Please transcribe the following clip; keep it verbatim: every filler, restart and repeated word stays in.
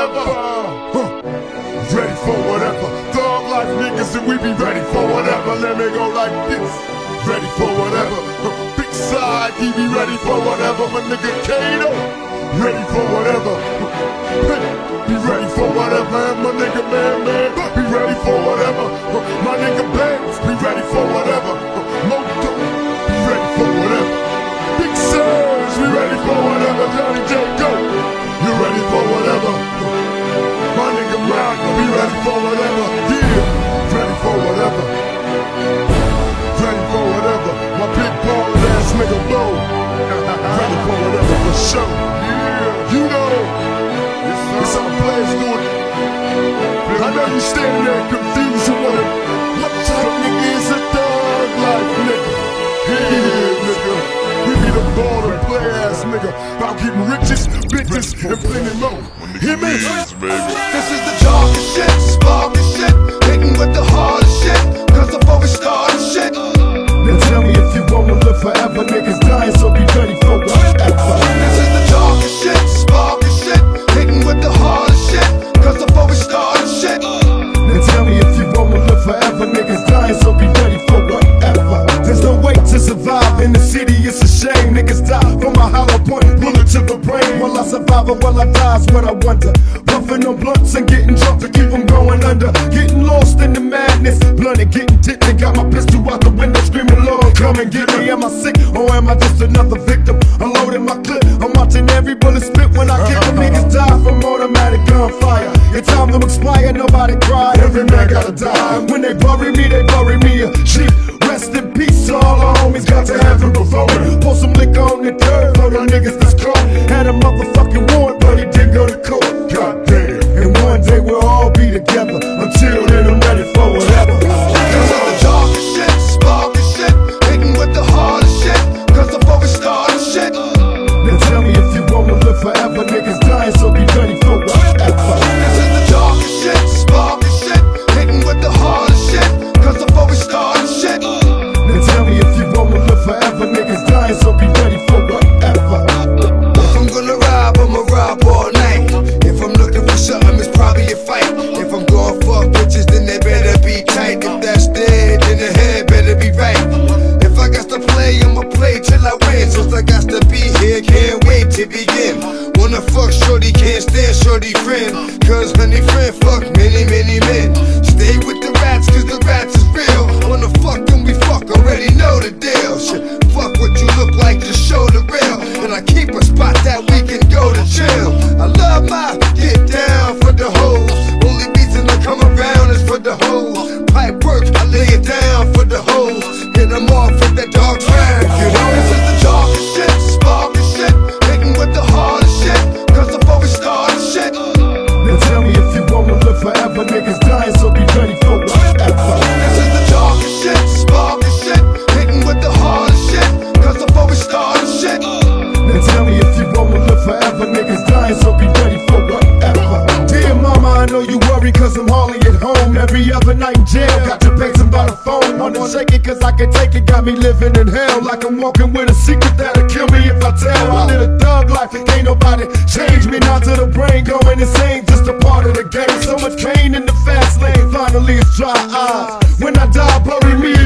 whatever. Huh. Ready for whatever. Thug life niggas and we be ready for whatever. Let me go like this. Ready for whatever. Huh. Big side, he be ready for whatever. My nigga Kato, ready for whatever. Huh. Be ready for whatever. And my nigga Man Man, be ready for whatever. Huh. My nigga Banks, be ready for whatever. Huh. Moto, be ready for whatever. Big Surge, be ready for whatever. Johnny J. Go, you ready for whatever. Huh. My nigga Rock, be ready for whatever. Yeah, ready for whatever. Ready for whatever. My big ballin' ass nigga Low, ready for whatever for sure. Yeah, you know, it's how the players do it. I know you standing there confused. You wonder what type of nigga is a thug life nigga? Yeah, nigga, we be the ballin' play ass nigga about getting riches, bitches, and plenty more. Hear me? This is the darkest shit, sparkest shit, hitting with the hardest shit, cause before we start shit. Now tell me if you wanna live forever, niggas dying, so be ready for whatever. This is the darkest shit, sparkest shit, hitting with the hardest shit, cause before we start shit. Now tell me if you wanna live forever, niggas dying, so be ready for whatever. There's no way to survive in the city, it's a shame. Niggas die from a hollow point, bullet to the brain. Will I survive or will I die is what I wonder. Puffing on blunts and getting drunk to keep them going under. Getting lost in the madness, blunt and getting tipped and got my pistol out the window screaming, Lord, come and get me. Am I sick or am I just another victim? Unloading my clip, I'm watching every bullet spit when I kick them. Niggas die from automatic gunfire. It's time to expire, nobody cry, every man gotta die. When they bury me, they bury me a sheep. Rest in peace, all our homies got to heaven before me. Pour some liquor on the dirt for the niggas that's caught. Had a motherfucking warrant, but he didn't go to court. God damn. And one day we'll all be together. Until then, I'm ready for whatever. This is the darkest shit, sparkest shit, hitting with the hardest shit, cause before we start shit. Now tell me if you wanna live forever, niggas dying, so be ready for whatever. This is the darkest shit, sparkest shit, hitting with the hardest shit, cause before we start shit. Now tell me if you wanna live forever, niggas dying, so be ready for whatever. If I'm gonna rob, I'ma rob all night. If I'm looking for something, it's probably a fight. If I'm going fuck bitches, then they better be tight. If that's dead, then the head better be right. If I got to play, I'ma play till I win. Since I got to be here, can't wait to begin. Wanna fuck shorty, can't stand shorty friend. Cause honey friend fuck many, many men. Stay with the rats, cause the rats is real. Wanna fuck them, we fuck, already know the deal. Shit, fuck what you look like, just show the real. And I keep a spot that we can go to chill. I love my get down for the hoes. Only reason I come around is for the hoes. Pipe work, I lay it down for the hoes. Get them off with that dark track. You know, this is the darkest shit, sparkest shit, hitting with the hardest shit, cause before we start shit. Now tell me if you wanna live forever, niggas dying, so be ready for whatever. This is the darkest shit, sparkest shit, hitting with the hardest shit, cause before we start shit. Now tell me if you wanna live forever, niggas dying, so be ready for whatever. Dear mama, I know you worry cause I'm hardly at home. Every other night in jail, got to pay some by the phone. Wanna shake it cause I can take it, got me living in hell. Like I'm walking with a secret that'll kill me if I tell. I live a thug life and can't nobody change me. Now to the brain going insane, just a part of the game. So much pain in the fast lane, finally it's dry eyes. When I die, bury me